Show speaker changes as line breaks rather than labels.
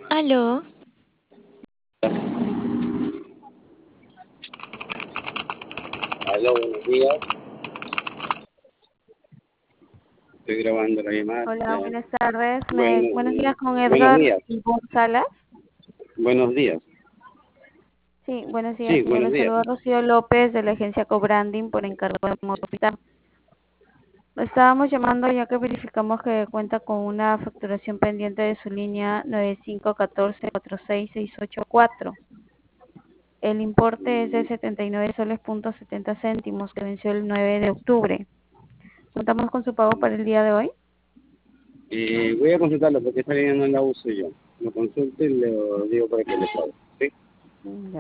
Aló,
Aló, buenos días. Estoy grabando la llamada.
Hola, buenas tardes.
Bueno,
Buenos días con
buenos
Edgar
días.
Ivonne Salas.
Buenos días.
Sí, buenos días,
Sí,
señor.
buenos
Le
días.
saluda Rocío López de la agencia Cobranding por encargo de Movilidad. Lo estábamos llamando ya que verificamos que cuenta con una facturación pendiente de su línea 9514-46684. El importe es de 79 soles punto 70 céntimos que venció el 9 de octubre. ¿Contamos con su pago para el día de hoy?
Voy a consultarlo porque esta línea no la uso yo. Lo consulto y le digo para que le pague. ¿Sí?
Ya.